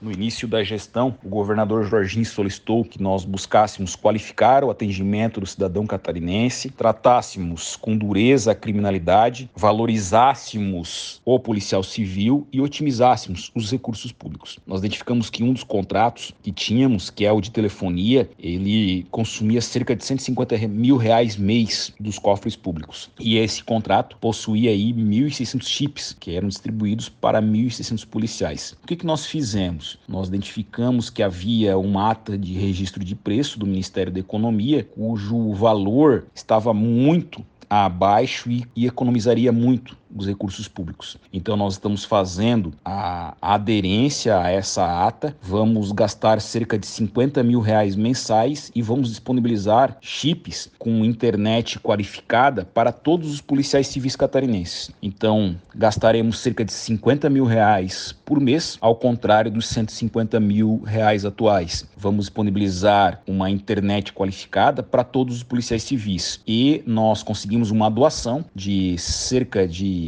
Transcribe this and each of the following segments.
No início da gestão, o governador Jorginho solicitou que nós buscássemos qualificar o atendimento do cidadão catarinense, tratássemos com dureza a criminalidade, valorizássemos o policial civil e otimizássemos os recursos públicos. Nós identificamos que um dos contratos que tínhamos, que é o de telefonia, ele consumia cerca de R$150 mil mês dos cofres públicos. E esse contrato possuía aí 1.600 chips que eram distribuídos para 1.600 policiais. O que nós fizemos? Nós identificamos que havia uma ata de registro de preço do Ministério da Economia, cujo valor estava muito abaixo e economizaria muito os recursos públicos. Então nós estamos fazendo a aderência a essa ata, vamos gastar cerca de R$50 mil mensais e vamos disponibilizar chips com internet qualificada para todos os policiais civis catarinenses. Então gastaremos cerca de R$50 mil por mês, ao contrário dos R$150 mil atuais. Vamos disponibilizar uma internet qualificada para todos os policiais civis e nós conseguimos uma doação de cerca de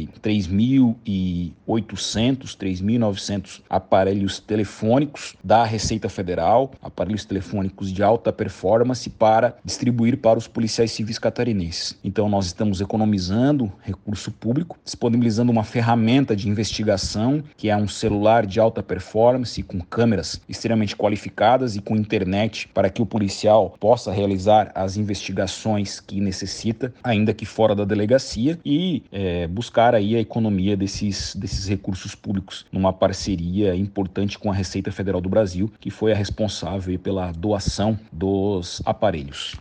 3.800, 3.900 aparelhos telefônicos da Receita Federal, aparelhos telefônicos de alta performance para distribuir para os policiais civis catarinenses. Então nós estamos economizando recurso público, disponibilizando uma ferramenta de investigação, que é um celular de alta performance com câmeras extremamente qualificadas e com internet para que o policial possa realizar as investigações que necessita, ainda que fora da delegacia, e buscar aí a economia desses recursos públicos numa parceria importante com a Receita Federal do Brasil, que foi a responsável pela doação dos aparelhos.